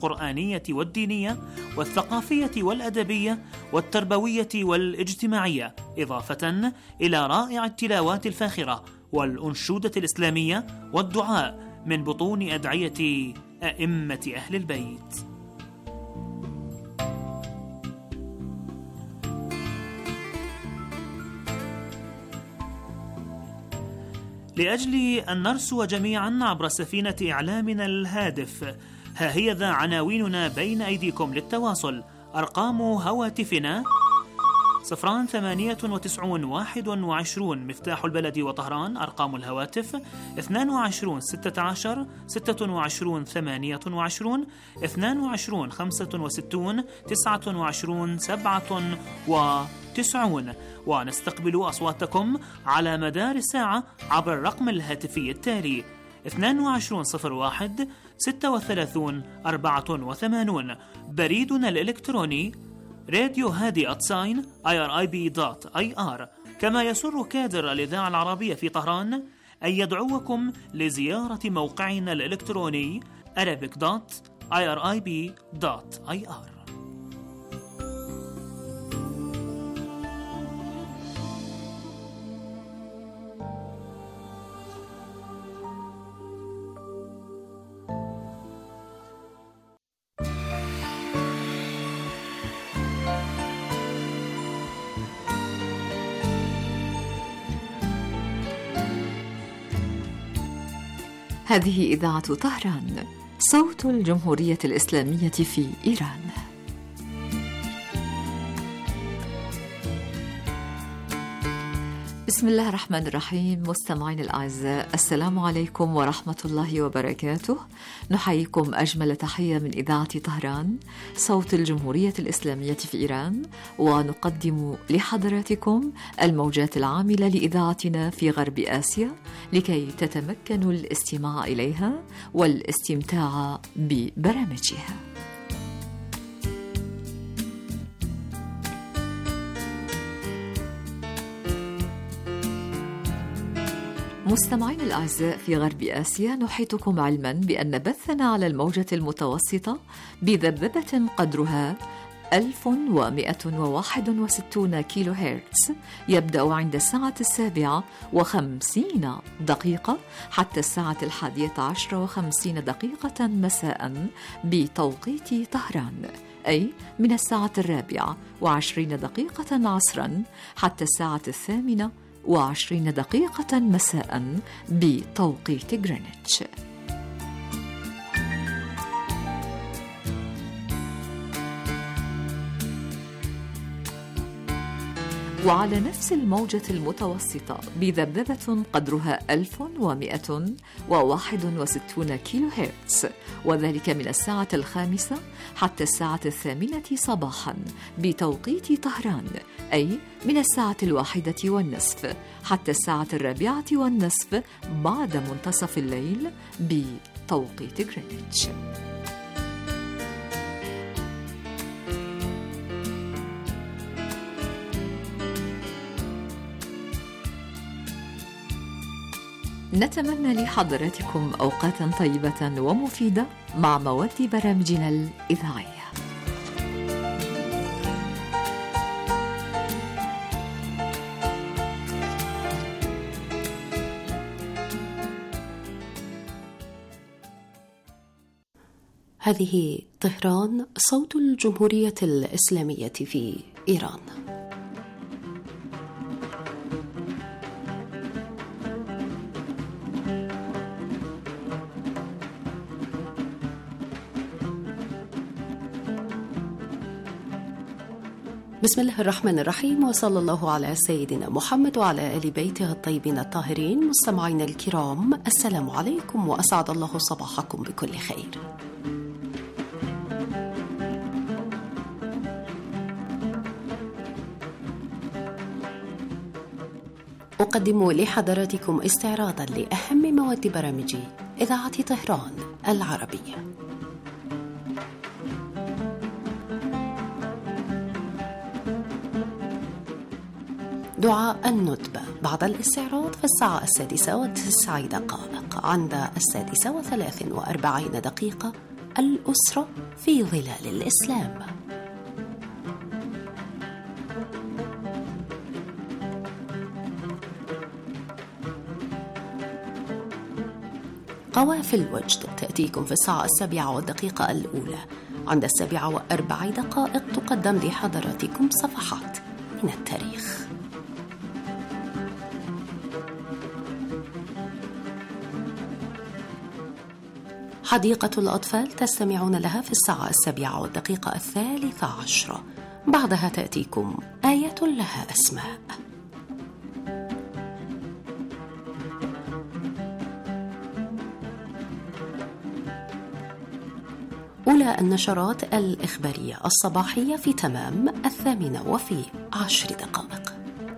القرآنية والدينية والثقافية والأدبية والتربوية والاجتماعية، إضافة إلى رائع التلاوات الفاخرة والأنشودة الإسلامية والدعاء من بطون أدعية أئمة أهل البيت. لأجل أن نرسو جميعا عبر سفينة إعلامنا الهادف، ها هي ذا عناويننا بين أيديكم للتواصل. أرقام هواتفنا 09891 مفتاح البلد وطهران. أرقام الهواتف 22 16 26 28 22 65 29 97. ونستقبل أصواتكم على مدار الساعة عبر الرقم الهاتفي التالي 2201 36 84. بريدنا الإلكتروني radiohadi@irib.ir. كما يسر كادر الإذاعة العربية في طهران أن يدعوكم لزيارة موقعنا الإلكتروني arabic.irib.ir. هذه إذاعة طهران، صوت الجمهورية الإسلامية في إيران. بسم الله الرحمن الرحيم. مستمعين الأعزاء، السلام عليكم ورحمة الله وبركاته. نحييكم أجمل تحية من إذاعة طهران، صوت الجمهورية الإسلامية في إيران، ونقدم لحضراتكم الموجات العاملة لإذاعتنا في غرب آسيا لكي تتمكنوا الاستماع إليها والاستمتاع ببرامجها. مستمعين الأعزاء، في غرب آسيا نحيطكم علما بأن بثنا على الموجة المتوسطة بذبذبة قدرها 1161 كيلو هرتز يبدأ عند الساعة 7:50 حتى الساعة 11:50 مساء بتوقيت طهران، أي من الساعة 4:20 عصرا حتى الساعة 8:20 مساء بتوقيت غرينتش. وعلى نفس الموجة المتوسطة بذبذبة قدرها 1161 كيلو هرتز، وذلك من الساعة 5 حتى الساعة 8 صباحا بتوقيت طهران، أي من الساعة 1:30 حتى الساعة 4:30 بعد منتصف الليل بتوقيت غرينتش. نتمنى لحضراتكم أوقاتا طيبة ومفيدة مع مواد برامجنا الإذاعية. هذه طهران، صوت الجمهورية الإسلامية في إيران. بسم الله الرحمن الرحيم، وصلى الله على سيدنا محمد وعلى آل بيته الطيبين الطاهرين. مستمعينا الكرام، السلام عليكم وأسعد الله صباحكم بكل خير. أقدم لحضراتكم استعراضا لأهم مواد برامج إذاعة طهران العربية. دعاء الندبة بعد الاستعراض في الساعة 6:09 عند 6:43 الأسرة في ظلال الإسلام. قوافل وجد تأتيكم في الساعة 7:01 الأولى. عند 7:04 تقدم لحضراتكم صفحات من التاريخ. حديقة الأطفال تستمعون لها في الساعة 7:13. بعدها تأتيكم آية لها أسماء. أولى النشرات الإخبارية الصباحية في تمام 8:10.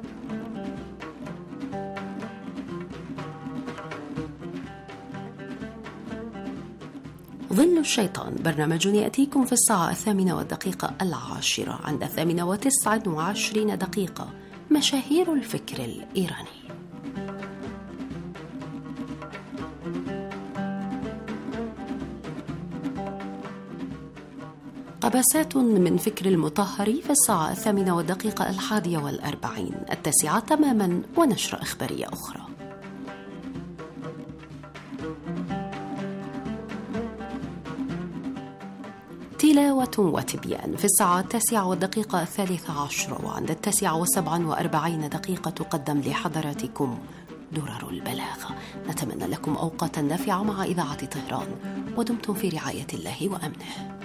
ظل الشيطان برنامج يأتيكم في الساعة 8:10. عند 8:29 مشاهير الفكر الإيراني. قبسات من فكر المطهري في الساعة 8:41. 9 تماما ونشرة إخبارية أخرى. تلاوة وتبيان في الساعة 9:13. وعند 9:47 تقدم لحضراتكم درر البلاغة. نتمنى لكم أوقاتا نافعة مع إذاعة طهران، ودمتم في رعاية الله وأمنه.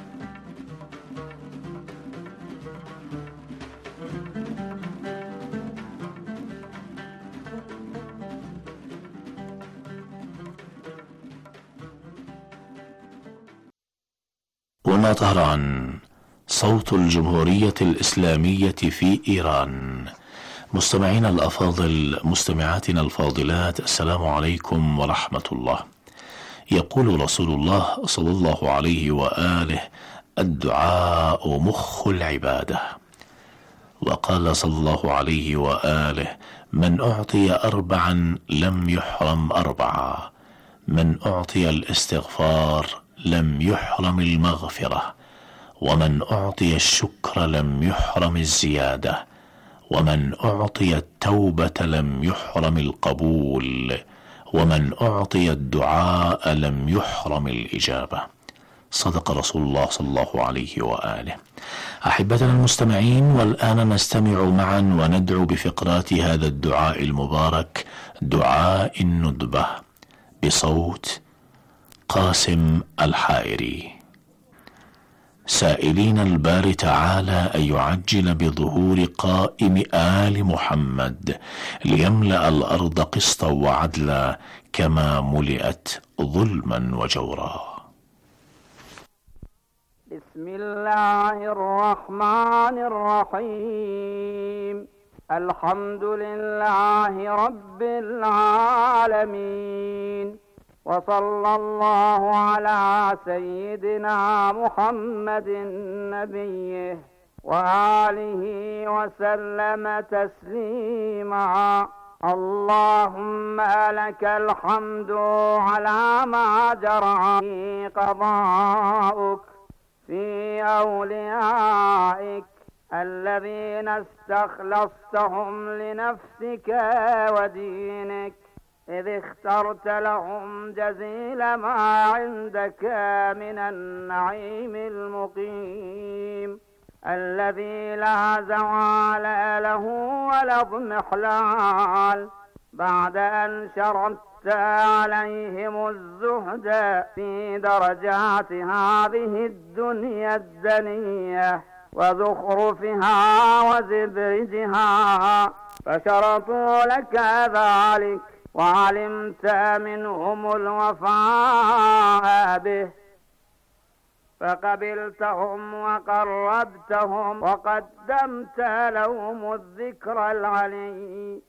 هنا طهران، صوت الجمهورية الإسلامية في إيران. مستمعينا الأفاضل، مستمعاتنا الفاضلات، السلام عليكم ورحمة الله. يقول رسول الله صلى الله عليه وآله: الدعاء مخ العبادة. وقال صلى الله عليه وآله: من أعطي 4 لم يحرم 4. من أعطي الاستغفار لم يحرم المغفرة، ومن أعطي الشكر لم يحرم الزيادة، ومن أعطي التوبة لم يحرم القبول، ومن أعطي الدعاء لم يحرم الإجابة. صدق رسول الله صلى الله عليه وآله. أحبتنا المستمعين، والآن نستمع معا وندعو بفقرات هذا الدعاء المبارك، دعاء الندبة، بصوت قاسم الحائري، سائلين الباري تعالى أن يعجل بظهور قائم آل محمد ليملأ الأرض قسطا وعدلا كما ملئت ظلما وجورا. بسم الله الرحمن الرحيم. الحمد لله رب العالمين، وصلى الله على سيدنا محمد نبيه وآله وسلم تسليما. اللهم لك الحمد على ما جرى قضاؤك في أوليائك الذين استخلصتهم لنفسك ودينك، إذ اخترت لهم جزيل ما عندك من النعيم المقيم الذي لا زوال له ولا اضمحلال، بعد أن شرعت عليهم الزهد في درجات هذه الدنيا الدنية وزخرفها وزبرجها، فشرطوا لك ذلك وعلمت منهم الوفاء به، فقبلتهم وقربتهم وقدمت لهم الذكر العلي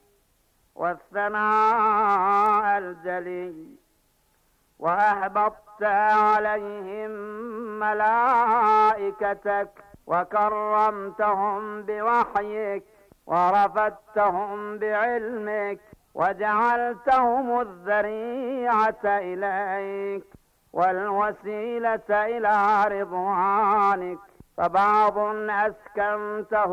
والثناء الجلي، وأهبطت عليهم ملائكتك وكرمتهم بوحيك ورفدتهم بعلمك وجعلتهم الذريعة إليك، والوسيلة إلى رضوانك. فبعض أسكنته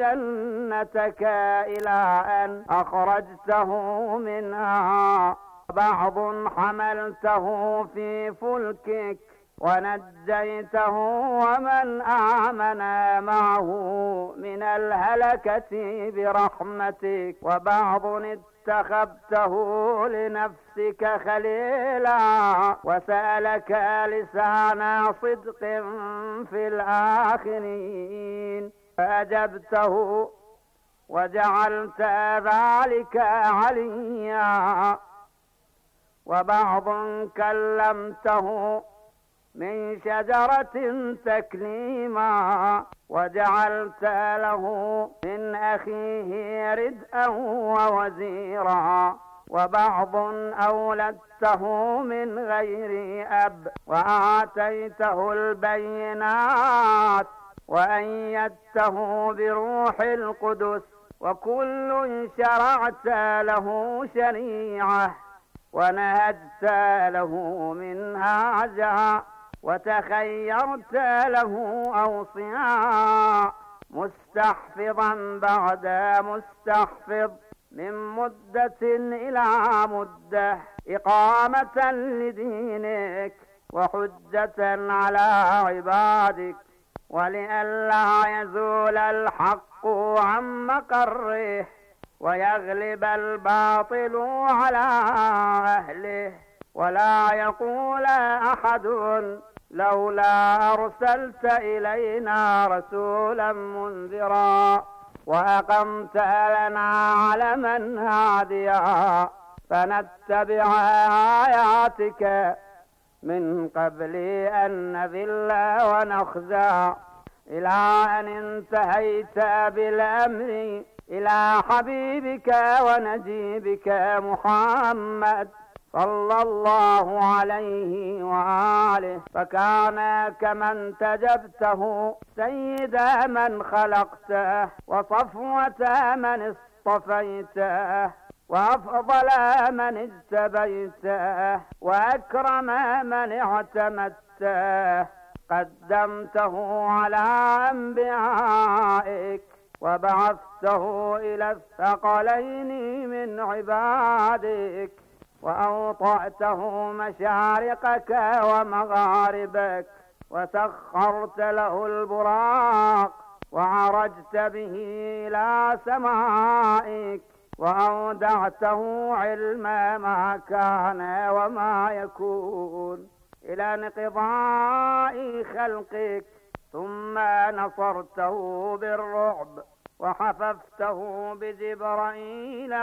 جنتك إلى أن أخرجته منها، بعض حملته في فلكك ونجيته ومن آمن معه من الهلكة برحمتك، وبعض اتخذته لنفسك خليلا وسألك لسان صدق في الآخرين فأجبته وجعلت ذلك عليا، وبعض كلمته من شجرة تكليما وجعلت له من أخيه ردءا ووزيرا، وبعض أولدته من غير أب وآتيته البينات وأيدته بروح القدس، وكل شرعت له شريعة ونهجت له منهاجا وتخيرت له أوصياء، مستحفظا بعد مستحفظ من مدة إلى مدة، إقامة لدينك وحجة على عبادك، ولئلا يزول الحق عن مقره ويغلب الباطل على أهله، ولا يقول أحد لولا أرسلت إلينا رسولا منذرا وأقمت لنا علما هاديا فنتبع آياتك من قبل أن نذل ونخزى، إلى أن انتهيت بالأمر إلى حبيبك ونجيبك محمد صلى الله عليه وآله، فكان كمن تجبته سيد من خلقته وصفوة من اصطفيته وأفضل من اجتبيته وأكرم من اعتمدته، قدمته على أنبيائك وبعثته إلى الثقلين من عبادك، وأوطأته مشارقك ومغاربك، وسخرت له البراق وعرجت به إلى سمائك، وأودعته علم ما كان وما يكون إلى انقضاء خلقك، ثم نصرته بالرعب وحففته بجبرائيل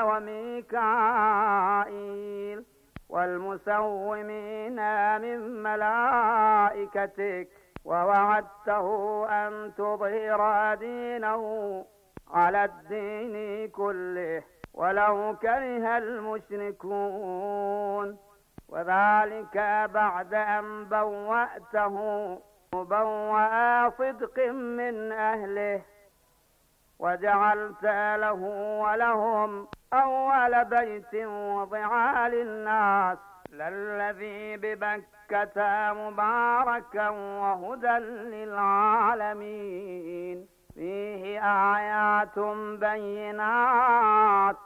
وميكائيل والمسومين من ملائكتك، ووعدته أن تظهر دينه على الدين كله ولو كره المشركون، وذلك بعد أن بوأته مبوأ صدق من أهله، وجعلت له ولهم أول بيت وضع للناس للذي ببكة مباركا وهدى للعالمين، فيه آيات بينات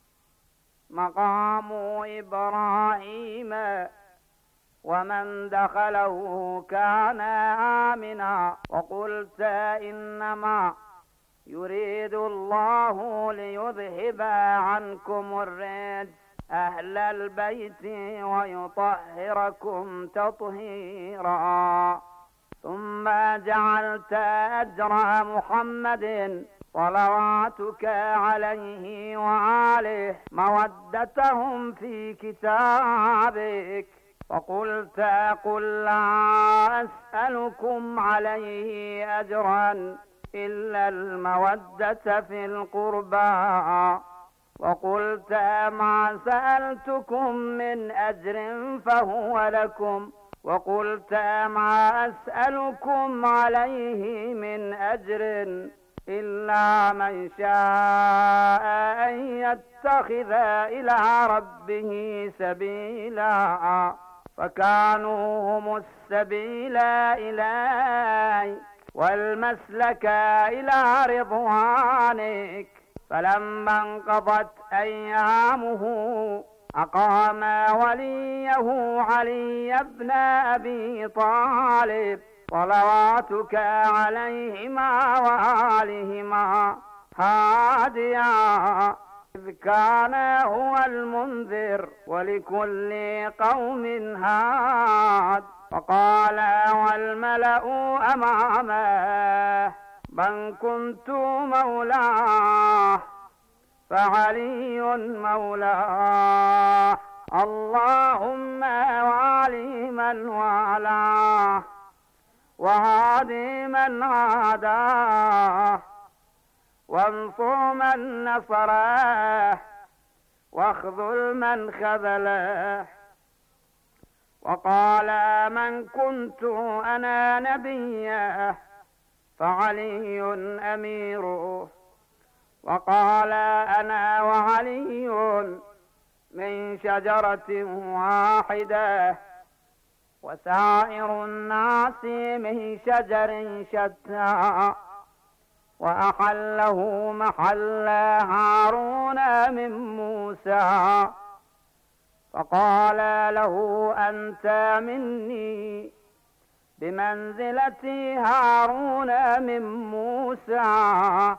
مقام إبراهيم ومن دخله كان آمنا، وقلت إنما يريد الله ليذهب عنكم الرجس أهل البيت ويطهركم تطهيرا، ثم جعلت أجر محمد صلواتك عليه وآله مودتهم في كتابك، وقلت قل لا أسألكم عليه أجرا إلا المودة في القربى، وقلت ما سألتكم من أجر فهو لكم، وقلت ما أسألكم عليه من أجر إلا من شاء أن يتخذ إلى ربه سبيلا، فكانوا هم السبيل إلي والمسلك إلى رضوانك. فلما انقضت أيامه أقام وليه علي بن أبي طالب صلواتك عليهما وآلهما هاديا، إذ كان هو المنذر ولكل قوم هاد. فقال والملأ أمامه من كنت مولاه فعلي مولاه، اللهم وعلي من والاه وهادي من عاداه وانصر من نصره واخذل من خذله. وقال من كنت أنا نبيه فعلي أميره. وقال أنا وعلي من شجرة واحدة وسائر الناس من شجر شتى، وأحله محل هارون من موسى. فقال له أنت مني بمنزلة هارون من موسى،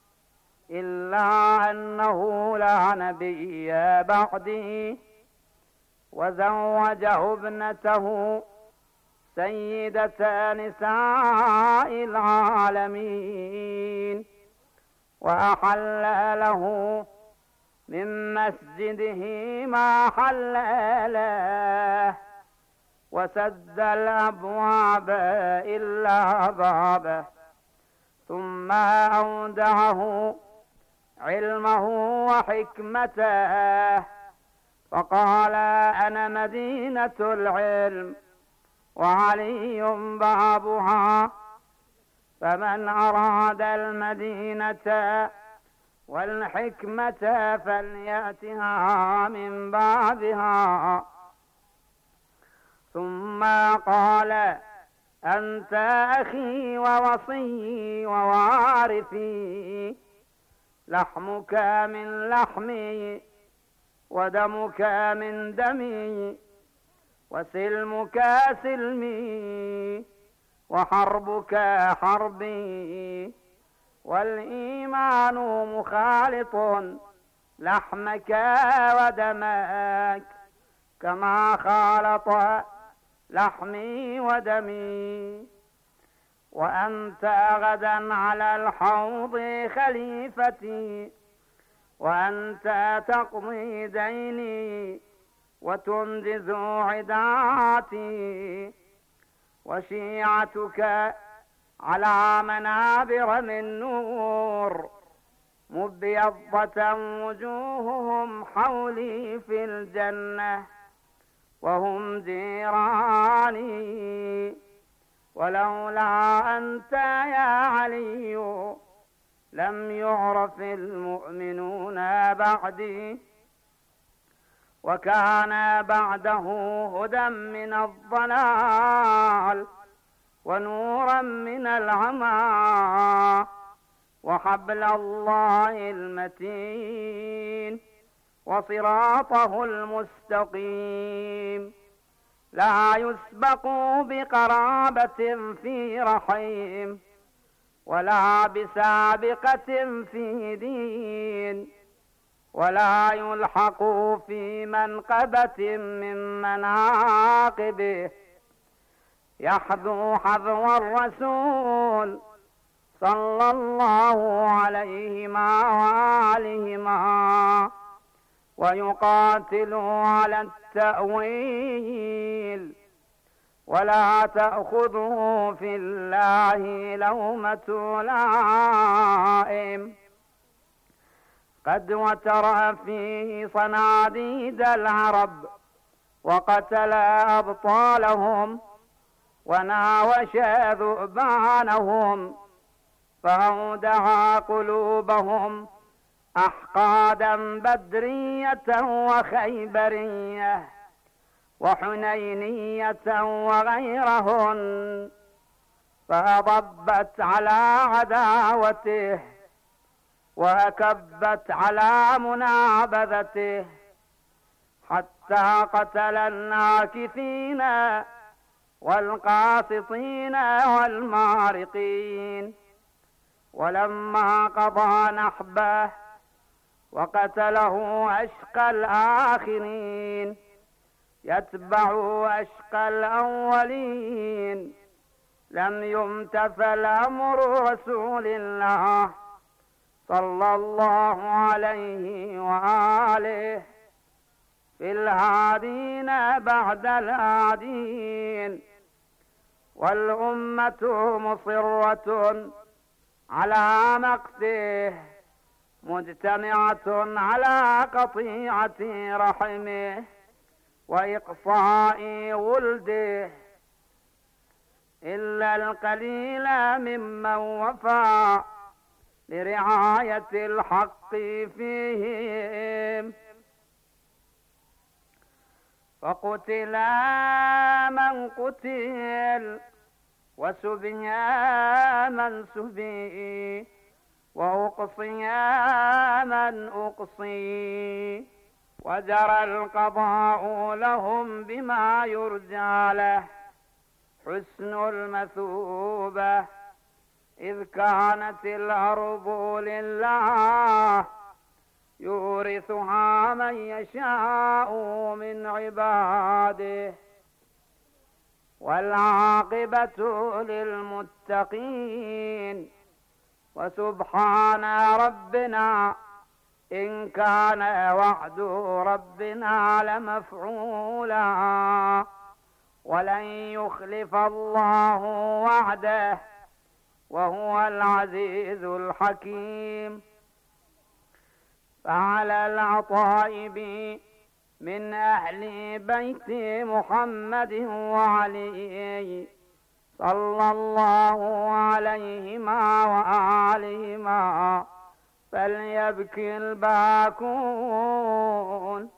إلا أنه لا نبي بعدي، وزوجه ابنته سيدة نساء العالمين، وأحل له من مسجده ما حل له، وسد الأبواب إلا بابه، ثم أودعه علمه وحكمته. فقال أنا مدينة العلم وعلي بابها، فمن أراد المدينة والحكمة فليأتها من بابها. ثم قال أنت أخي ووصي ووارثي، لحمك من لحمي ودمك من دمي، وسلمك سلمي وحربك حربي، والإيمان مخالط لحمك ودمك كما خالط لحمي ودمي. وأنت غدا على الحوض خليفتي، وأنت تقضي ديني وتنجز عداتي، وشيعتك على منابر من نور، مبيضة وجوههم حولي في الجنة، وهم جيراني. ولولا أنت يا علي لم يعرف المؤمنون بعدي، وكان بعده هدى من الضلال ونورا من العمى، وحبل الله المتين وصراطه المستقيم، لا يسبق بقرابة في رحيم، ولا بسابقة في دين، ولا يلحق في منقبة من مناقبه، يحذو حذو الرسول صلى الله عليهما وآلهما، ويقاتل على التأويل، ولا تأخذه في الله لومة لائم. قد وتر فيه صناديد العرب، وقتل أبطالهم، وناوش ذؤبانهم، فأودع قلوبهم أحقادا بدرية وخيبرية، وحنينية وغيرهن، فأضبت على عداوته وأكبت على منابذته، حتى قتل الناكثين والقاسطين والمارقين. ولما قضى نحبه وقتله أشقى الآخرين يتبع أشقى الأولين، لم يمتثل أمر رسول الله صلى الله عليه وآله في الهادين بعد الهادين، والأمة مصرة على مقته مجتمعة على قطيعة رحمه وإقصاء ولده، إلا القليل ممن وفى لرعاية الحق فيهم. فقتل من قتل وسبي من سبي وأقصي من أقصي، وجرى القضاء لهم بما يرجى له حسن المثوبة، إذ كانت الأرض لله يورثها من يشاء من عباده، والعاقبة للمتقين. وسبحان ربنا إن كان وعد ربنا لمفعولا، ولن يخلف الله وعده وهو العزيز الحكيم. فعلى العطائب من أهل بيت محمد وعلي صلى الله عليهما وآلهما فليبكي الباكون،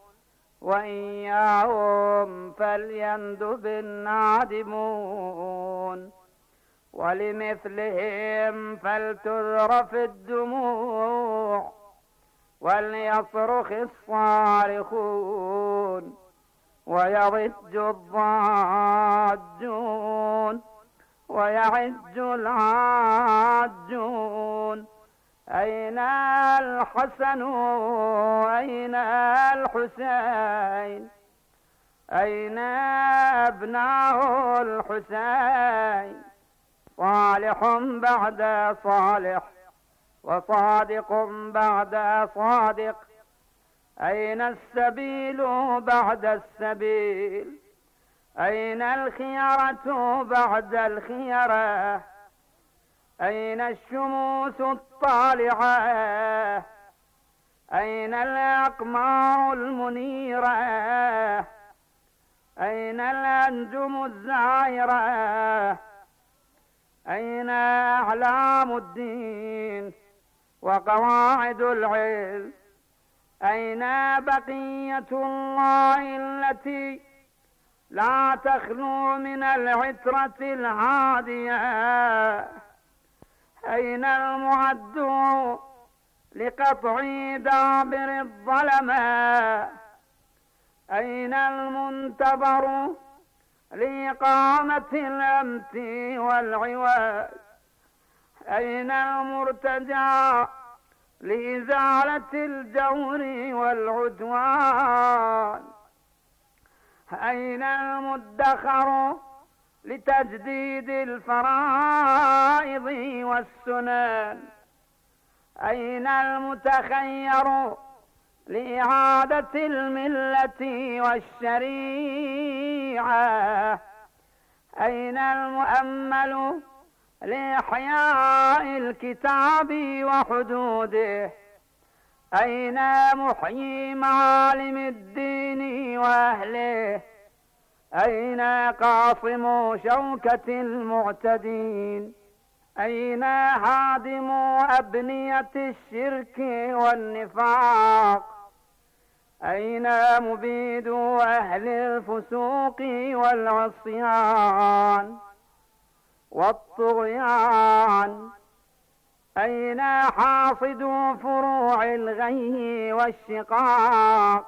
وإياهم فليندب النادمون، ولمثلهم فلتذرف الدموع وليصرخ الصارخون ويضج الضاجون ويعج العاجون. أين الحسن أين الحسين أين أبناء الحسين؟ صالح بعد صالح وصادق بعد صادق، أين السبيل بعد السبيل؟ أين الخيرة بعد الخيرة؟ أين الشموس الطالعة؟ أين الأقمار المنيرة؟ أين الأنجم الزاهرة؟ أين أعلام الدين وقواعد العلم؟ أين بقية الله التي لا تخلو من العترة الهادية؟ أين المعد لقطع دابر الظلمة؟ أين المنتظر لإقامة الأمت والعواد؟ أين المرتجى لإزالة الجور والعدوان؟ أين المدخر لتجديد الفرائض والسنن؟ أين المتخير لإعادة الملة والشريعة؟ أين المؤمل لإحياء الكتاب وحدوده؟ أين محيي معالم الدين وأهله؟ أين قاصم شوكة المعتدين؟ أين هادم أبنية الشرك والنفاق؟ أين مبيد أهل الفسوق والعصيان والطغيان؟ أين حاصد فروع الغي والشقاق؟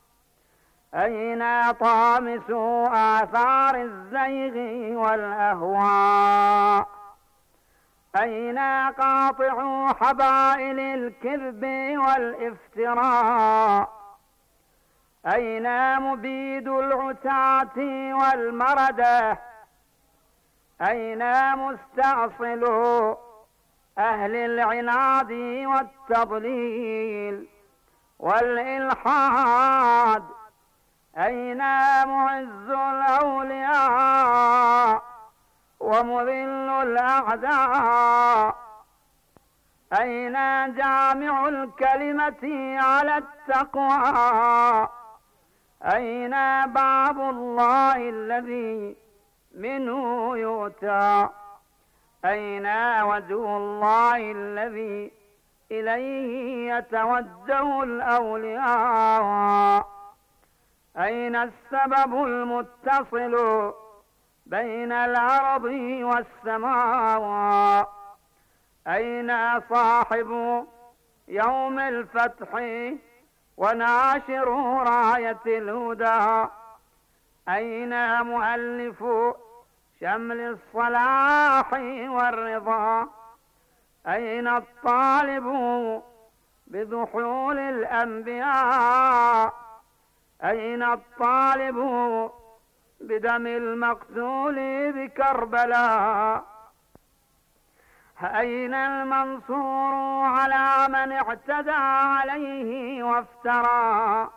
أين طامس آثار الزيغ والأهواء؟ أين قاطع حبائل الكذب والافتراء؟ أين مبيد العتاة والمردة؟ أين مستأصل أهل العناد والتضليل والإلحاد؟ أين معز الأولياء ومذل الأعداء؟ أين جامع الكلمة على التقوى؟ أين باب الله الذي منه يؤتى؟ أين وجه الله الذي إليه يتوجه الأولياء؟ أين السبب المتصل بين الأرض والسماء؟ أين صاحب يوم الفتح وناشر راية الهدى؟ أين مؤلف شمل الصلاح والرضا؟ أين الطالب بذحول الأنبياء؟ أين الطالب بدم المقتول بكربلاء؟ أين المنصور على من اعتدى عليه وافترى؟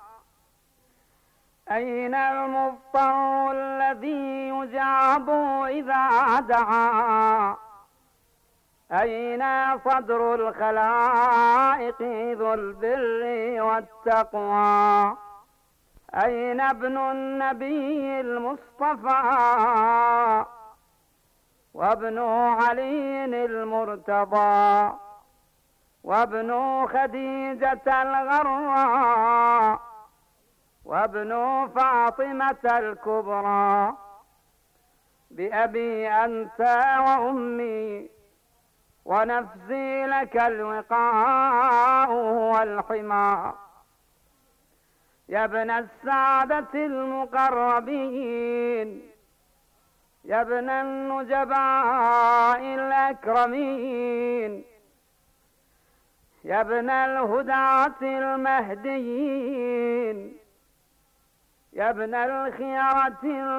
أين المضطر الذي يجاب إذا دعا؟ أين صدر الخلائق ذو البر والتقوى؟ أين ابن النبي المصطفى وابن علي المرتضى وابن خديجة الغراء وابن فاطمة الكبرى؟ بأبي أنت وأمي ونفسي لك الوقاء والحمى. يا ابن السعادة المقربين، يا ابن النجباء الأكرمين، يا ابن الهداة المهديين، يا ابن الخيرة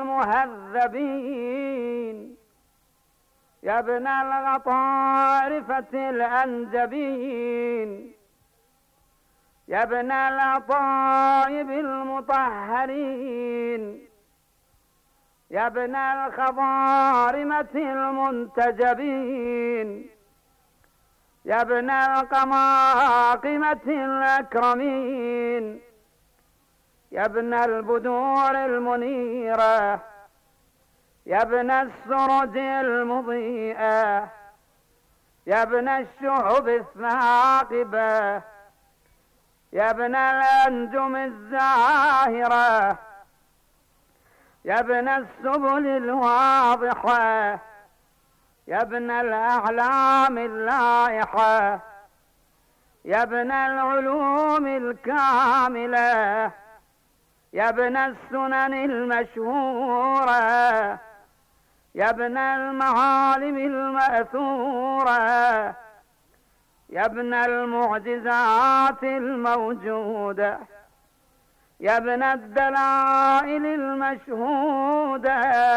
المهذبين، يا ابن الغطارفة الأنجبين، يا ابن الأطايب المطهرين، يا ابن الخضارمة المنتجبين، يا ابن القماقمة الأكرمين، يا ابن البدور المنيرة، يا ابن السرج المضيئة، يا ابن الشعب الثاقبة، يا ابن الأنجم الزاهرة، يا ابن السبل الواضحة، يا ابن الأعلام اللائحة، يا ابن العلوم الكاملة، يا ابن السنن المشهورة، يا ابن المعالم المأثورة، يا ابن المعجزات الموجودة، يا ابن الدلائل المشهودة،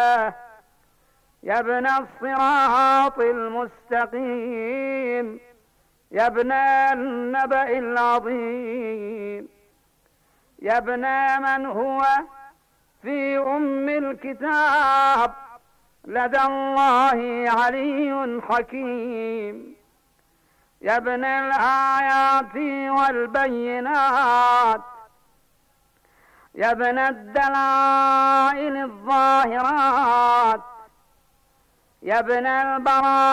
يا ابن الصراط المستقيم، يا ابن النبأ العظيم، يا ابن من هو في أم الكتاب لدى الله علي حكيم، يا ابن الآيات والبينات، يا ابن الدلائل الظاهرات، يا ابن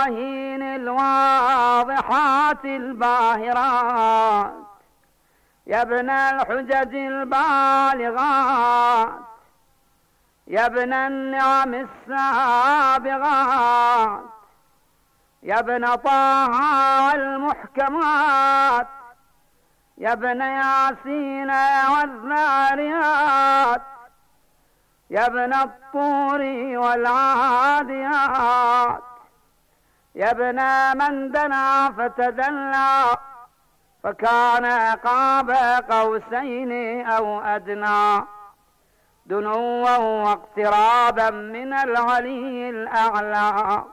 البراهين الواضحات الباهرات، يا ابن الحجج البالغات، يا ابن النعم السابغات، يا ابن طه المحكمات، يا ابن ياسين والذاريات، يا ابن الطور والعاديات، يا ابن من دنا فتدلى فكان قاب قوسين أو أدنى، دنوا واقترابا من العلي الأعلى.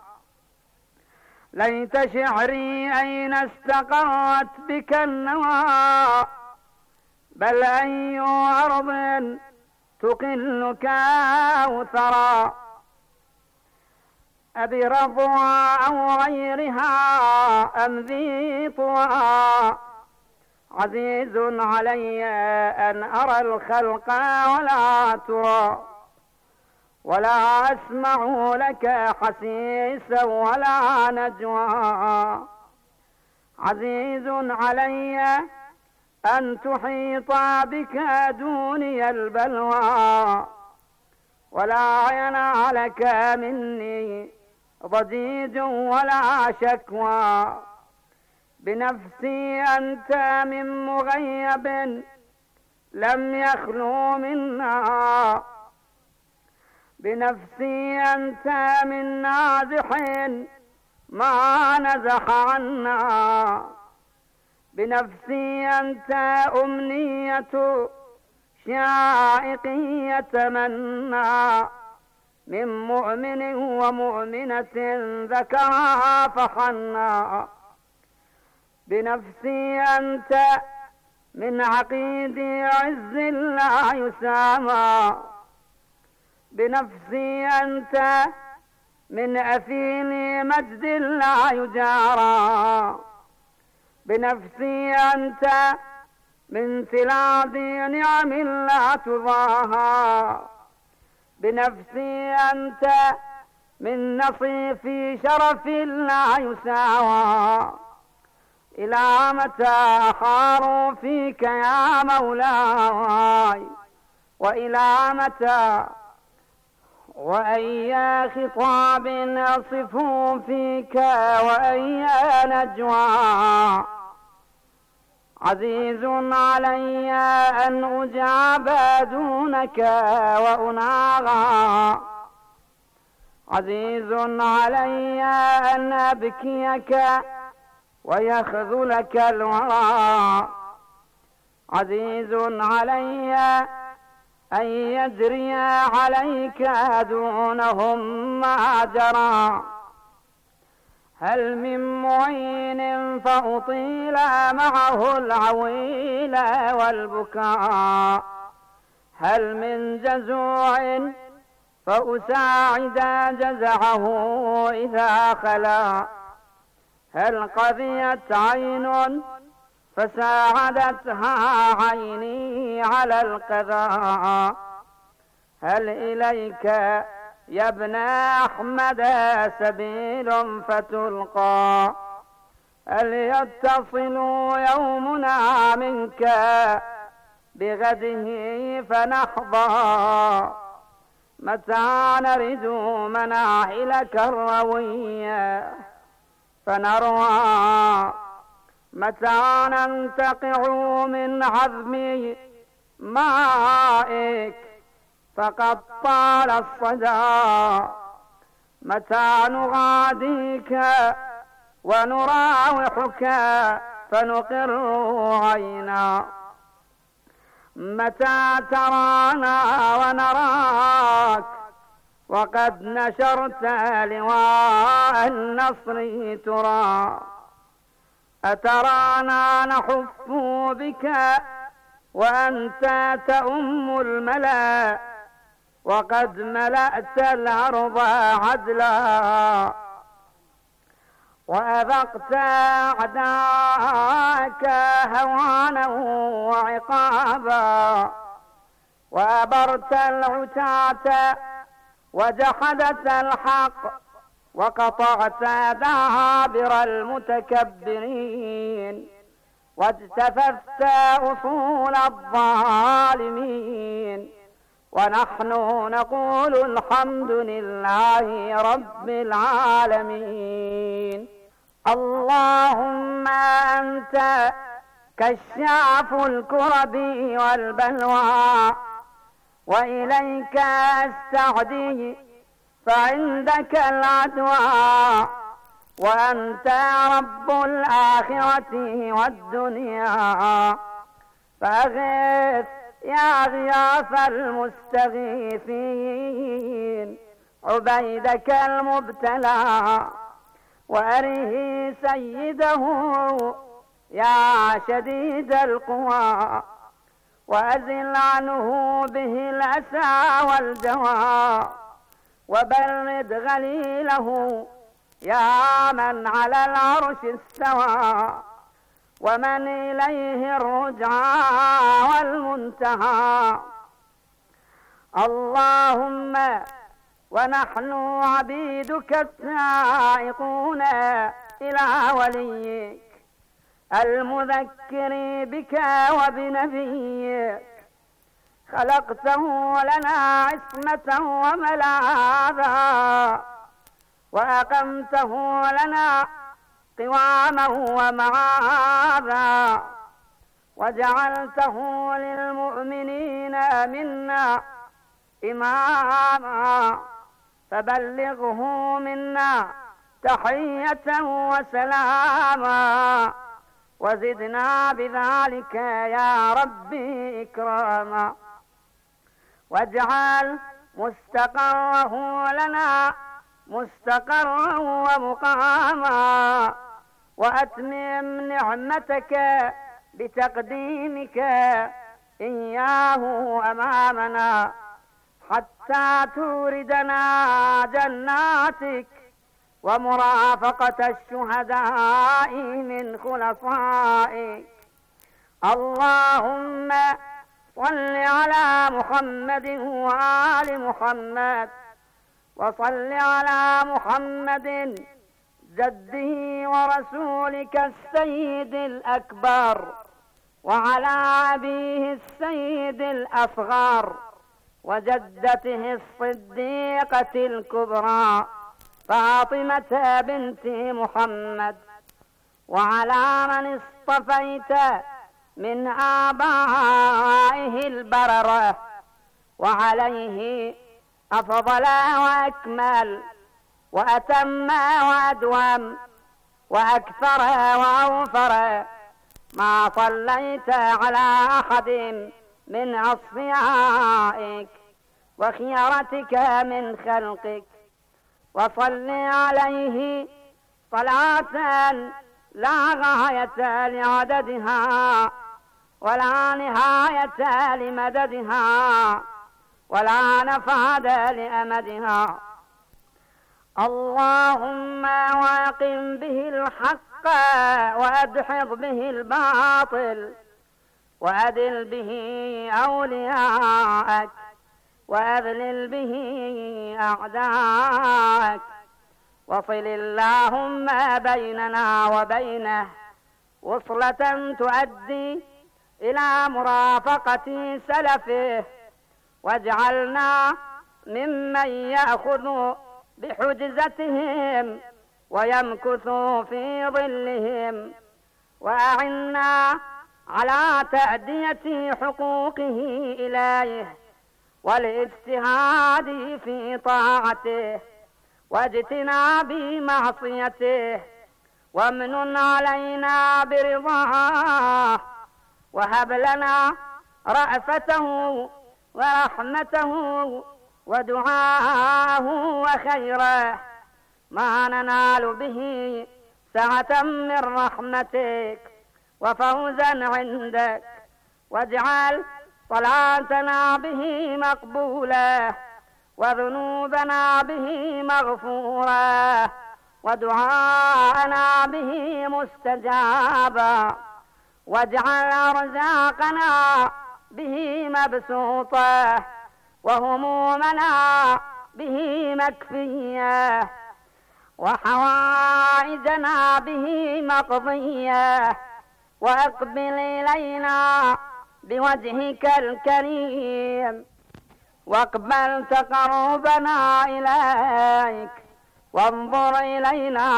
ليت شعري أين استقرت بك النوى، بل أي أرض تقلك أوثرا، أبي رضوى أو غيرها أم ذي طوى، عزيز علي أن أرى الخلق ولا ترى، ولا أسمع لك حسيسا ولا نجوى، عزيز علي أن تحيط بك دوني البلوى، ولا ينالك مني ضجيج ولا شكوى، بنفسي أنت من مغيب لم يخلو منا، بنفسي أنت من نازح ما نزح عنا، بنفسي أنت أمنية شائق يتمنى، من مؤمن ومؤمنة ذكرها فحنا، بنفسي أنت من عقيد عز لا يسامى، بنفسي أنت من أثيل مجد لا يجارى، بنفسي أنت من ثلاث نعم لا تضاهى، بنفسي أنت من نصيف شرف لا يساوى، إلى متى أخار فيك يا مولاي، وإلى متى وأي خطاب أصف فيك وأي نجوى، عزيز علي أن أجاب دونك وأناغى، عزيز علي أن أبكيك ويخذلك الورى، عزيز علي أن يجري عليك دونهم ما جرى، هل من معين فأطيل معه العويل والبكاء، هل من جزوع فأساعد جزعه إذا خلا، هل قضيت عين فساعدتها عيني على القضاء، هل إليك يا ابن أحمد سبيل فتلقى، هل يتصل يومنا منك بغده فنحظى، متى نرد مناهلك الروية فنروى، متى ننتقع من عظم مائك فقد طال الصدى، متى نغاديك ونراوحك فنقر عينا، متى ترانا ونراك وقد نشرت لواء النصر ترى، أترانا نحف بك وأنت تؤم الملا، وقد ملأت الأرض عدلا، وأذقت أعداءك هوانا وعقابا، وأبرت العتاة وجحدت الحق، وقطعت دابر المتكبرين، واجتثثت أصول الظالمين، ونحن نقول الحمد لله رب العالمين. اللهم أنت كشاف الكرب والبلوى، وإليك أستعدي فعندك العدوى، وأنت رب الآخرة والدنيا، فأغث يا غياث المستغيثين عبيدك المبتلى، وأره سيده يا شديد القوى، وأزل عنه به الأسى والجوى، وبرد غليله يا من على العرش استوى، ومن إليه الرجعى والمنتهى. اللهم ونحن عبيدك السائقون إلى وليك المذكر بك وبنبيك، خلقته لنا عصمة وملاذا، وأقمته لنا قواما ومعاذا، وجعلته للمؤمنين منا إماما، فبلغه منا تحية وسلاما، وزدنا بذلك يا ربي إكراما، واجعل مستقره لنا مستقرا ومقاما، وأتمم نعمتك بتقديمك إياه أمامنا، حتى توردنا جناتك ومرافقة الشهداء من خلصائك. اللهم صل على محمد وآل محمد، وصل على محمد جده ورسولك السيد الأكبر، وعلى أبيه السيد الأصغر، وجدته الصديقة الكبرى فاطمة بنت محمد، وعلى من اصطفيت من آبائه البررة، وعليه أفضل وأكمل وأتم وأدوم وأكثر وأوفر ما صليت على أحد من أصفيائك وخيرتك من خلقك، وصل عليه صلاة لا غاية لعددها ولا نهاية لمددها ولا نفاد لأمدها. اللهم واقم به الحق وأدحض به الباطل، وأذل به أولياءك، وأذلل به أعداءك، وصل اللهم بيننا وبينه وصلة تؤدي إلى مرافقة سلفه، واجعلنا ممن يأخذ بحجزتهم ويمكث في ظلهم، وأعنا على تأدية حقوقه إليه والاجتهاد في طاعته واجتناب معصيته، وامنن علينا برضاه، وهب لنا رأفته ورحمته ودعاءه وخيره ما ننال به سعة من رحمتك وفوزا عندك، واجعل صلاتنا به مقبولة وذنوبنا به مغفورة ودعاءنا به مستجابا، واجعل أرزاقنا به مبسوطة وهمومنا به مكفية وحوائجنا به مقضية، وأقبل إلينا بوجهك الكريم، واقبل تقربنا إليك، وانظر إلينا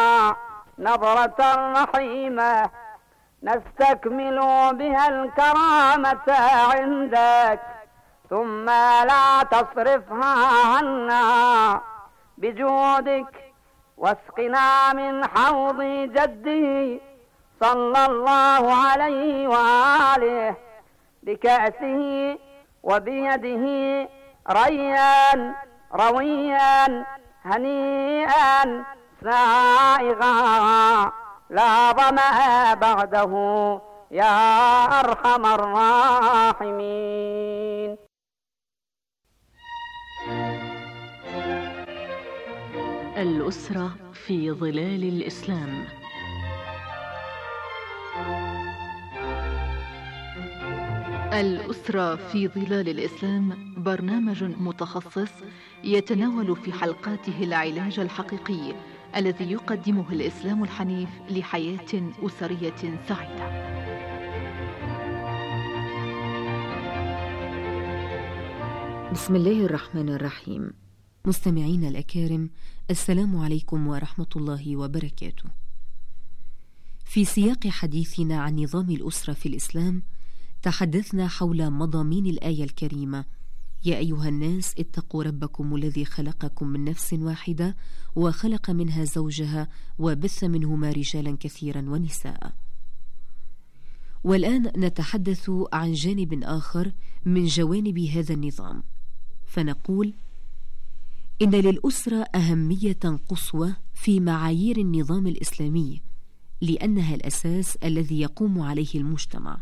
نظرة رحيمة نستكمل بها الكرامة عندك، ثم لا تصرفها عنا بجودك، واسقنا من حوض جدي صلى الله عليه وآله بكأسه وبيده ريا رويا هنيئا سائغا لا ظمأ بعده يا أرحم الراحمين. الأسرة في ظلال الإسلام. الأسرة في ظلال الإسلام برنامج متخصص يتناول في حلقاته العلاج الحقيقي الذي يقدمه الإسلام الحنيف لحياة أسرية سعيدة. بسم الله الرحمن الرحيم. مستمعينا الأكارم، السلام عليكم ورحمة الله وبركاته. في سياق حديثنا عن نظام الأسرة في الإسلام تحدثنا حول مضامين الآية الكريمة: يا أيها الناس اتقوا ربكم الذي خلقكم من نفس واحدة وخلق منها زوجها وبث منهما رجالا كثيرا ونساء. والآن نتحدث عن جانب آخر من جوانب هذا النظام، فنقول إن للأسرة أهمية قصوى في معايير النظام الإسلامي، لأنها الأساس الذي يقوم عليه المجتمع.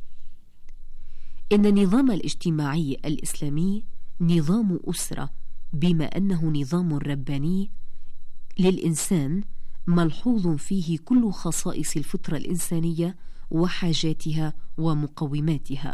إن النظام الاجتماعي الإسلامي نظام أسرة، بما أنه نظام رباني للإنسان ملحوظ فيه كل خصائص الفطرة الإنسانية وحاجاتها ومقوماتها.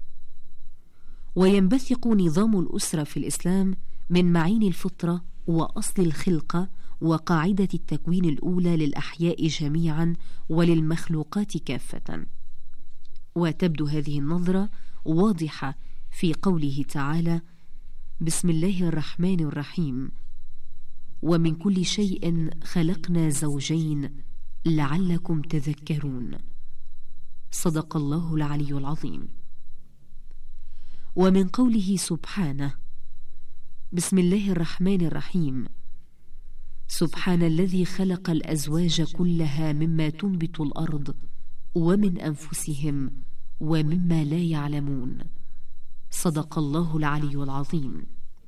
وينبثق نظام الأسرة في الإسلام من معين الفطرة وأصل الخلقة وقاعدة التكوين الأولى للأحياء جميعا وللمخلوقات كافة. وتبدو هذه النظرة واضحة في قوله تعالى: بسم الله الرحمن الرحيم، ومن كل شيء خلقنا زوجين لعلكم تذكرون. صدق الله العلي العظيم. ومن قوله سبحانه: بسم الله الرحمن الرحيم، سبحان الذي خلق الأزواج كلها مما تنبت الأرض ومن أنفسهم ومما لا يعلمون. صدق الله العلي العظيم.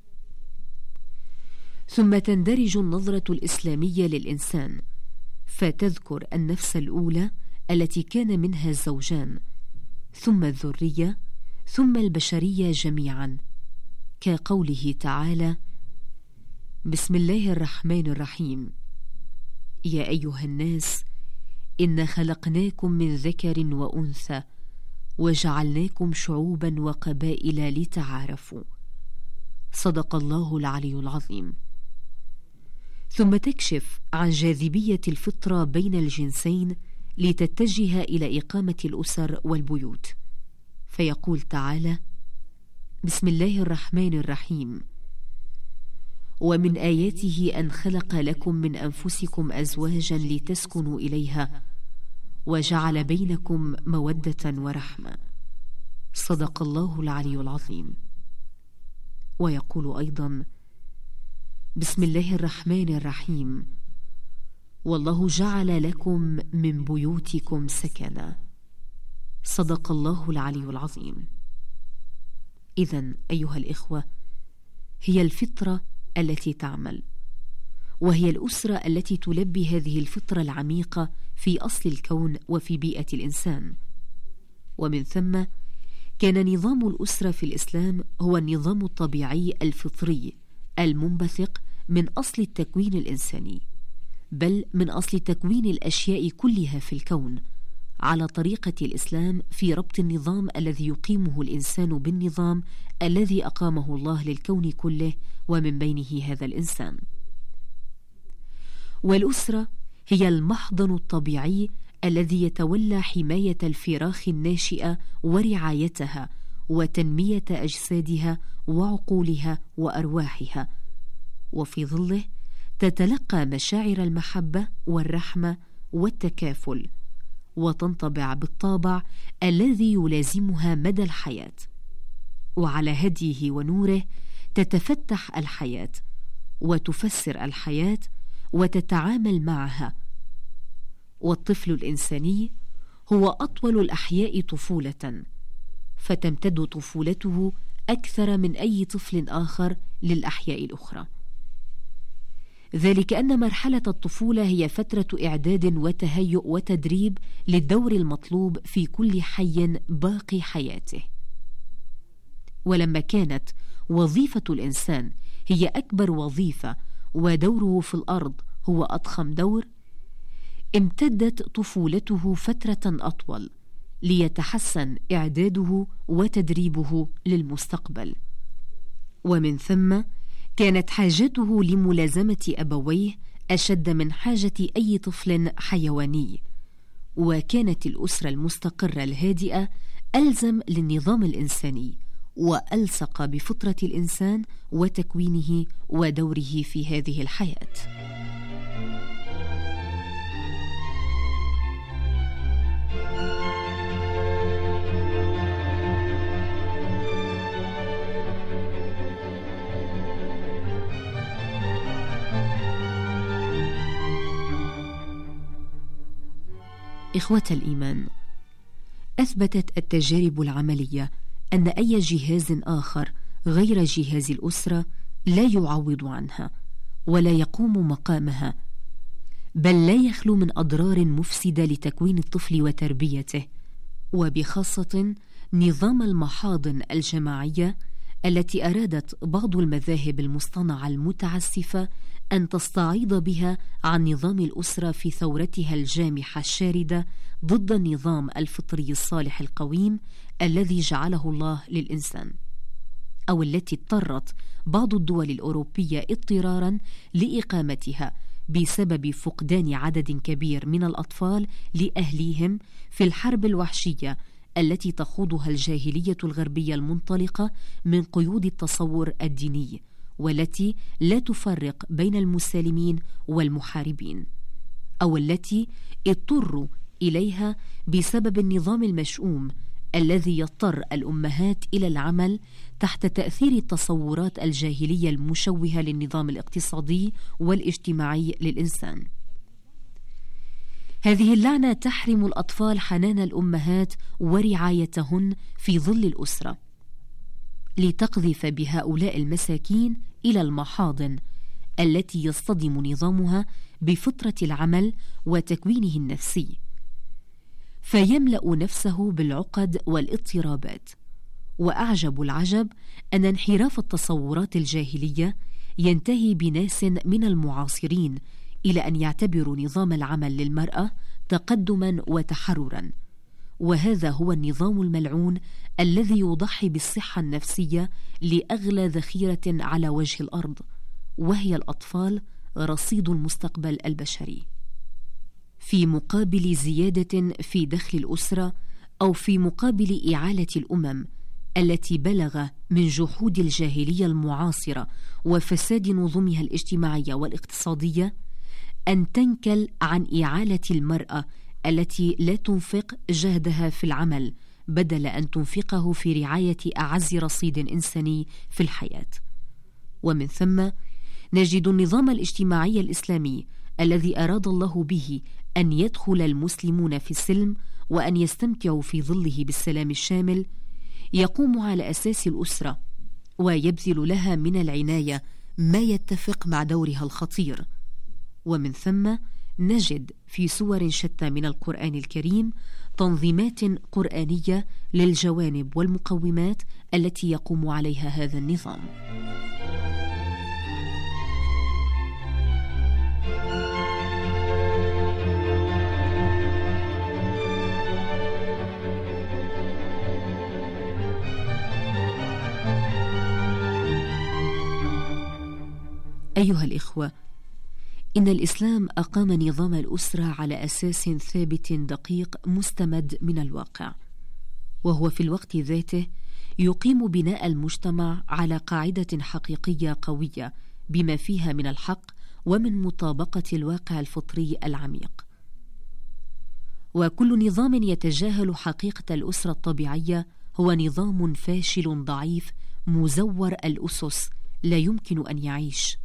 ثم تندرج النظرة الإسلامية للإنسان فتذكر النفس الأولى التي كان منها الزوجان، ثم الذرية، ثم البشرية جميعا، كقوله تعالى: بسم الله الرحمن الرحيم، يا أيها الناس إنا خلقناكم من ذكر وأنثى وجعلناكم شعوبا وقبائل لتعارفوا. صدق الله العلي العظيم. ثم تكشف عن جاذبية الفطرة بين الجنسين لتتجه إلى إقامة الأسر والبيوت، فيقول تعالى: بسم الله الرحمن الرحيم، ومن آياته أن خلق لكم من أنفسكم أزواجا لتسكنوا إليها وجعل بينكم مودة ورحمة. صدق الله العلي العظيم. ويقول أيضا: بسم الله الرحمن الرحيم، والله جعل لكم من بيوتكم سكنا. صدق الله العلي العظيم. إذن أيها الإخوة، هي الفطرة التي تعمل، وهي الأسرة التي تلبي هذه الفطرة العميقة في أصل الكون وفي بيئة الإنسان. ومن ثم كان نظام الأسرة في الإسلام هو النظام الطبيعي الفطري المنبثق من أصل التكوين الإنساني، بل من أصل تكوين الأشياء كلها في الكون، على طريقة الإسلام في ربط النظام الذي يقيمه الإنسان بالنظام الذي أقامه الله للكون كله، ومن بينه هذا الإنسان. والأسرة هي المحضن الطبيعي الذي يتولى حماية الفراخ الناشئة ورعايتها وتنمية أجسادها وعقولها وأرواحها، وفي ظله تتلقى مشاعر المحبة والرحمة والتكافل، وتنطبع بالطابع الذي يلازمها مدى الحياة، وعلى هديه ونوره تتفتح الحياة وتفسر الحياة وتتعامل معها. والطفل الإنساني هو أطول الأحياء طفولة، فتمتد طفولته أكثر من أي طفل آخر للأحياء الأخرى، ذلك أن مرحلة الطفولة هي فترة إعداد وتهيؤ وتدريب للدور المطلوب في كل حي باقي حياته. ولما كانت وظيفة الإنسان هي أكبر وظيفة ودوره في الأرض هو أضخم دور، امتدت طفولته فترة أطول ليتحسن إعداده وتدريبه للمستقبل. ومن ثم كانت حاجته لملازمة أبويه أشد من حاجة أي طفل حيواني، وكانت الأسرة المستقرة الهادئة ألزم للنظام الإنساني وألصق بفطرة الإنسان وتكوينه ودوره في هذه الحياة. إخوة الإيمان، أثبتت التجارب العملية أن أي جهاز آخر غير جهاز الأسرة لا يعوض عنها ولا يقوم مقامها، بل لا يخلو من أضرار مفسدة لتكوين الطفل وتربيته، وبخاصة نظام المحاضن الجماعية التي أرادت بعض المذاهب المصطنعة المتعسفة أن تستعيض بها عن نظام الأسرة في ثورتها الجامحة الشاردة ضد النظام الفطري الصالح القويم الذي جعله الله للإنسان، أو التي اضطرت بعض الدول الأوروبية اضطرارا لإقامتها بسبب فقدان عدد كبير من الأطفال لأهليهم في الحرب الوحشية التي تخوضها الجاهلية الغربية المنطلقة من قيود التصور الديني، والتي لا تفرق بين المسالمين والمحاربين، أو التي اضطروا إليها بسبب النظام المشؤوم الذي يضطر الأمهات إلى العمل تحت تأثير التصورات الجاهلية المشوهة للنظام الاقتصادي والاجتماعي للإنسان. هذه اللعنة تحرم الأطفال حنان الأمهات ورعايتهن في ظل الأسرة، لتقذف بهؤلاء المساكين إلى المحاضن التي يصطدم نظامها بفطرة العمل وتكوينه النفسي، فيملأ نفسه بالعقد والاضطرابات. وأعجب العجب أن انحراف التصورات الجاهلية ينتهي بناس من المعاصرين إلى أن يعتبروا نظام العمل للمرأة تقدما وتحررا، وهذا هو النظام الملعون الذي يضحي بالصحة النفسية لأغلى ذخيرة على وجه الأرض، وهي الأطفال رصيد المستقبل البشري. في مقابل زيادة في دخل الأسرة، أو في مقابل إعالة الأمم التي بلغ من جحود الجاهلية المعاصرة وفساد نظمها الاجتماعية والاقتصادية، أن تنكل عن إعالة المرأة التي لا تنفق جهدها في العمل بدل أن تنفقه في رعاية أعز رصيد إنساني في الحياة. ومن ثم نجد النظام الاجتماعي الإسلامي الذي أراد الله به أن يدخل المسلمون في السلم وأن يستمتعوا في ظله بالسلام الشامل يقوم على أساس الأسرة، ويبذل لها من العناية ما يتفق مع دورها الخطير. ومن ثم نجد في سور شتى من القرآن الكريم تنظيمات قرآنية للجوانب والمقومات التي يقوم عليها هذا النظام. أيها الإخوة، إن الإسلام أقام نظام الأسرة على أساس ثابت دقيق مستمد من الواقع، وهو في الوقت ذاته يقيم بناء المجتمع على قاعدة حقيقية قوية بما فيها من الحق ومن مطابقة الواقع الفطري العميق. وكل نظام يتجاهل حقيقة الأسرة الطبيعية هو نظام فاشل ضعيف مزور الأسس لا يمكن أن يعيش.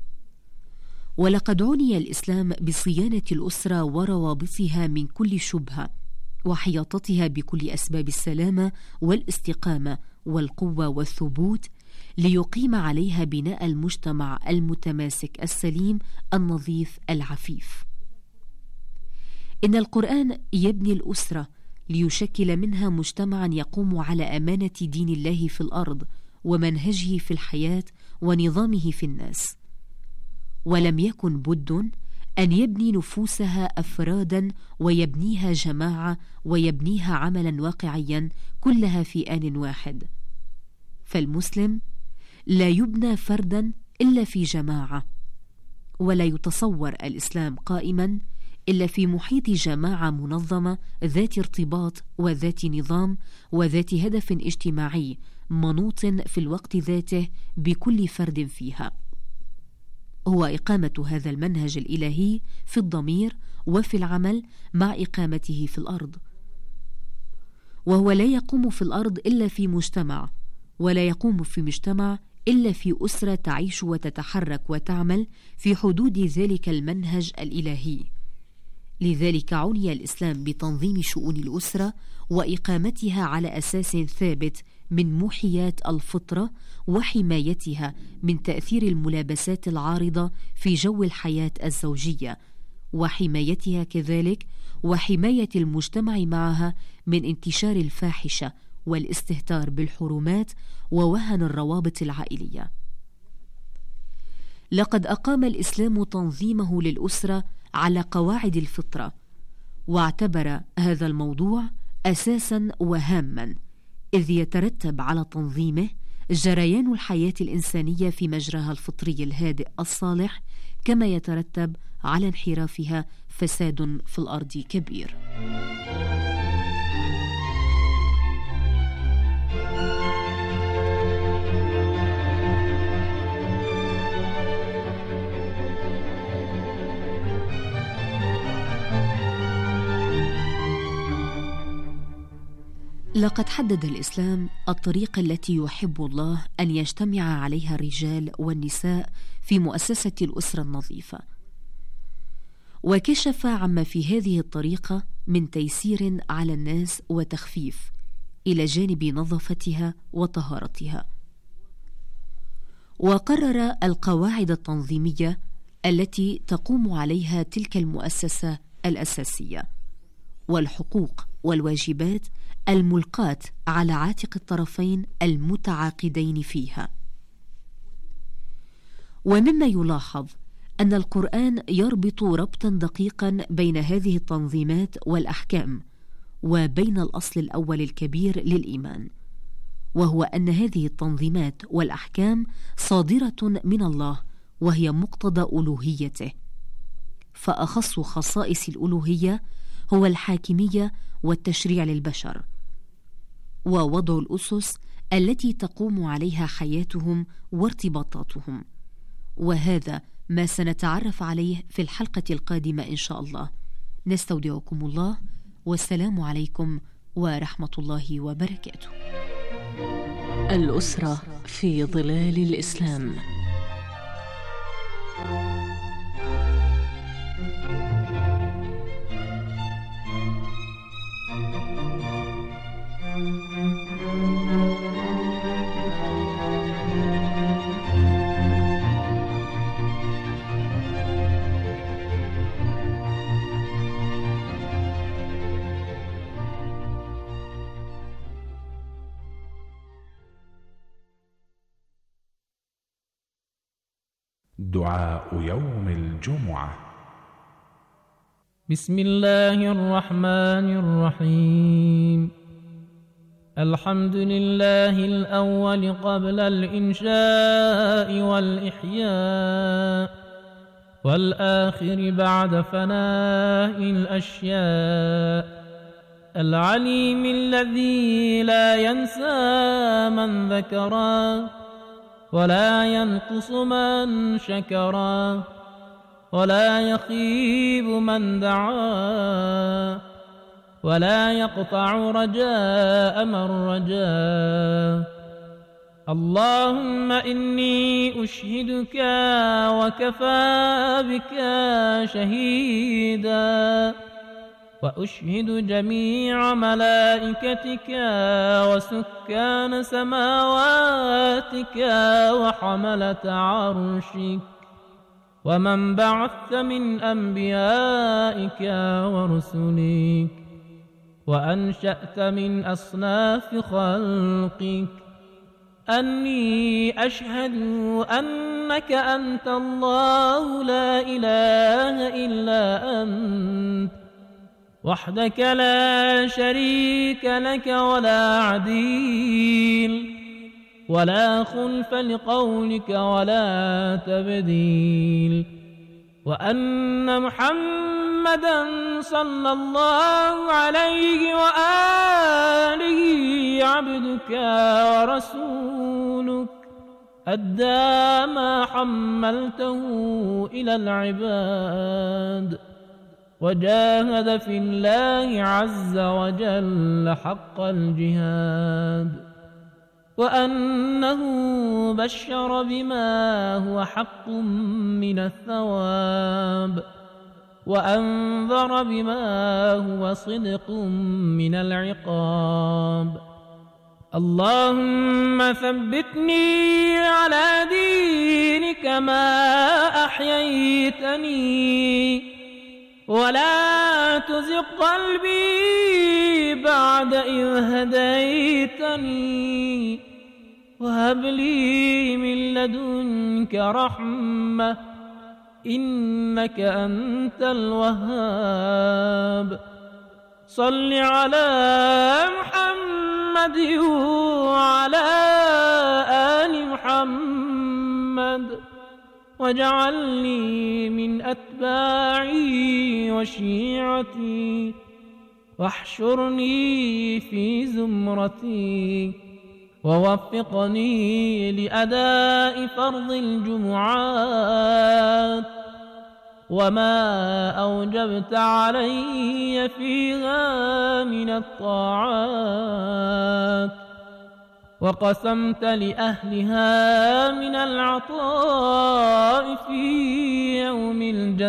ولقد عني الإسلام بصيانة الأسرة وروابطها من كل شبهة، وحياطتها بكل أسباب السلامة والاستقامة والقوة والثبوت، ليقيم عليها بناء المجتمع المتماسك السليم النظيف العفيف. إن القرآن يبني الأسرة ليشكل منها مجتمعا يقوم على أمانة دين الله في الأرض ومنهجه في الحياة ونظامه في الناس، ولم يكن بد أن يبني نفوسها أفرادا ويبنيها جماعة ويبنيها عملا واقعيا كلها في آن واحد. فالمسلم لا يبنى فردا إلا في جماعة، ولا يتصور الإسلام قائما إلا في محيط جماعة منظمة ذات ارتباط وذات نظام وذات هدف اجتماعي منوط في الوقت ذاته بكل فرد فيها. هو إقامة هذا المنهج الإلهي في الضمير وفي العمل مع إقامته في الأرض. وهو لا يقوم في الأرض إلا في مجتمع، ولا يقوم في مجتمع إلا في أسرة تعيش وتتحرك وتعمل في حدود ذلك المنهج الإلهي. لذلك عني الإسلام بتنظيم شؤون الأسرة وإقامتها على أساس ثابت من محيات الفطرة وحمايتها من تأثير الملابسات العارضة في جو الحياة الزوجية، وحمايتها كذلك وحماية المجتمع معها من انتشار الفاحشة والاستهتار بالحرمات ووهن الروابط العائلية. لقد أقام الإسلام تنظيمه للأسرة على قواعد الفطرة، واعتبر هذا الموضوع أساسا وهاما، إذ يترتب على تنظيمه جريان الحياة الإنسانية في مجراها الفطري الهادئ الصالح، كما يترتب على انحرافها فساد في الأرض كبير. لقد حدد الإسلام الطريقة التي يحب الله أن يجتمع عليها الرجال والنساء في مؤسسة الأسرة النظيفة، وكشف عما في هذه الطريقة من تيسير على الناس وتخفيف، إلى جانب نظافتها وطهارتها. وقرر القواعد التنظيمية التي تقوم عليها تلك المؤسسة الأساسية، والحقوق والواجبات الملقاة على عاتق الطرفين المتعاقدين فيها. ومما يلاحظ أن القرآن يربط ربطا دقيقا بين هذه التنظيمات والأحكام وبين الأصل الأول الكبير للإيمان، وهو أن هذه التنظيمات والأحكام صادرة من الله، وهي مقتضى ألوهيته. فأخص خصائص الألوهية هو الحاكمية والتشريع للبشر، ووضع الأسس التي تقوم عليها حياتهم وارتباطاتهم. وهذا ما سنتعرف عليه في الحلقة القادمة إن شاء الله. نستودعكم الله، والسلام عليكم ورحمة الله وبركاته. الأسرة في ظلال الإسلام. دعاء يوم الجمعة. بسم الله الرحمن الرحيم. الحمد لله الأول قبل الإنشاء والإحياء، والآخر بعد فناء الأشياء، العليم الذي لا ينسى من ذكره ولا ينقص من شكره ولا يخيب من دعاه ولا يقطع رجاء من رجاه. اللهم إني أشهدك وكفى بك شهيدا، وأشهد جميع ملائكتك وسكان سماواتك وحملة عرشك ومن بعثت من أنبيائك ورسلك وأنشأت من أصناف خلقك أني أشهد أنك أنت الله لا إله إلا أنت وحدك لا شريك لك ولا عديل ولا خلف لقولك ولا تبديل، وأن محمدا صلى الله عليه وآله عبدك ورسولك أدى ما حملته إلى العباد وجاهد في الله عز وجل حق الجهاد، وأنه بشر بما هو حق من الثواب وأنذر بما هو صدق من العقاب. اللهم ثبتني على دينك ما أحييتني ولا تزغ قلبي بعد إذ هديتني وهب لي من لدنك رحمة إنك أنت الوهاب. صل على محمد وعلى آل محمد واجعلني من أتباعي وشيعتي واحشرني في زمرتي ووفقني لأداء فرض الجمعات وما أوجبت علي فيها من الطاعات، وقسمت لأهلها من العطاء في يوم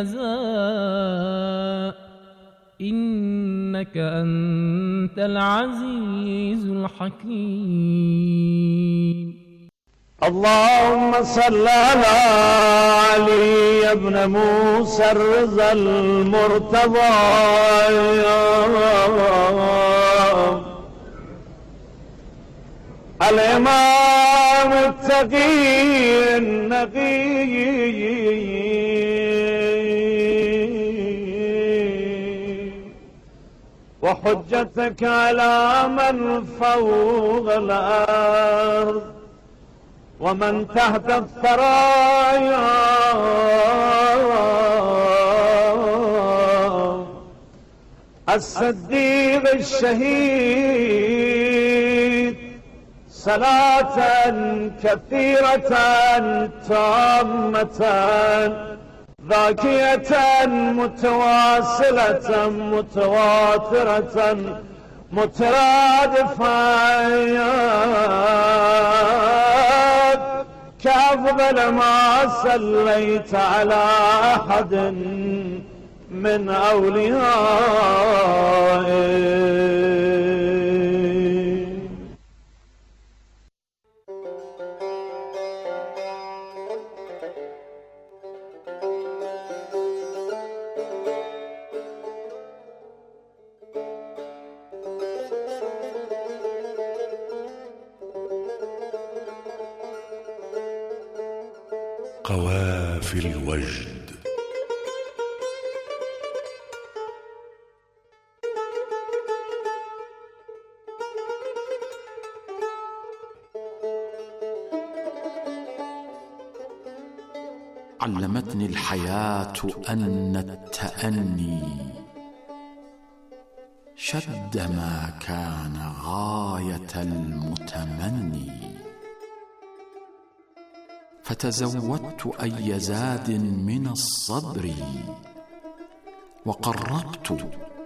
الجزاء، إنك أنت العزيز الحكيم. اللهم صل على علي بن موسى الرضا المرتضى الإمام التقي النقي وحجتك على من فوق الأرض ومن تحت الثرايا الصديق الشهيد صلاة كثيرة تامة ذاكية متواصلة متواترة مترادفة كأفضل ما صليت على أحد من أوليائك. قوافي الوجد. علمتني الحياة أن التأني شد ما كان غاية المتمني، فتزودت أي زاد من الصبر، وقربت